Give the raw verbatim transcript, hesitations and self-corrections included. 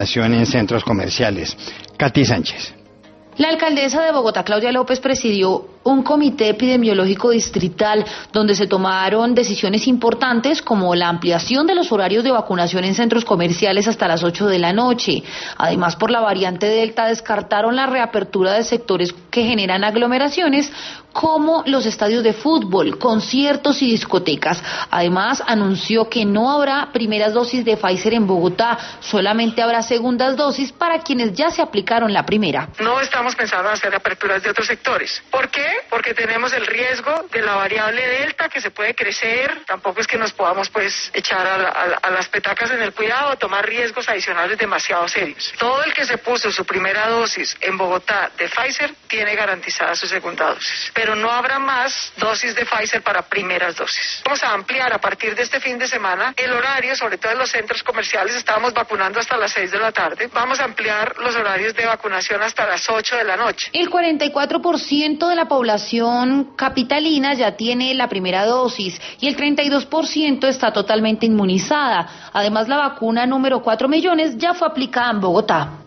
en centros comerciales. Katy Sánchez. La alcaldesa de Bogotá, Claudia López, presidió un comité epidemiológico distrital donde se tomaron decisiones importantes como la ampliación de los horarios de vacunación en centros comerciales hasta las ocho de la noche. Además, por la variante Delta, descartaron la reapertura de sectores que generan aglomeraciones como los estadios de fútbol, conciertos y discotecas. Además, anunció que no habrá primeras dosis de Pfizer en Bogotá, solamente habrá segundas dosis para quienes ya se aplicaron la primera. No estamos pensando en hacer aperturas de otros sectores. ¿Por qué? Porque tenemos el riesgo de la variable Delta que se puede crecer. Tampoco es que nos podamos pues echar a, la, a, a las petacas en el cuidado o tomar riesgos adicionales demasiado serios. Todo el que se puso su primera dosis en Bogotá de Pfizer tiene garantizada su segunda dosis. Pero no habrá más dosis de Pfizer para primeras dosis. Vamos a ampliar a partir de este fin de semana el horario, sobre todo en los centros comerciales. Estábamos vacunando hasta las seis de la tarde. Vamos a ampliar los horarios de vacunación hasta las ocho de la noche. El cuarenta y cuatro por ciento de la población capitalina ya tiene la primera dosis y el treinta y dos por ciento está totalmente inmunizada. Además, la vacuna número cuatro millones ya fue aplicada en Bogotá.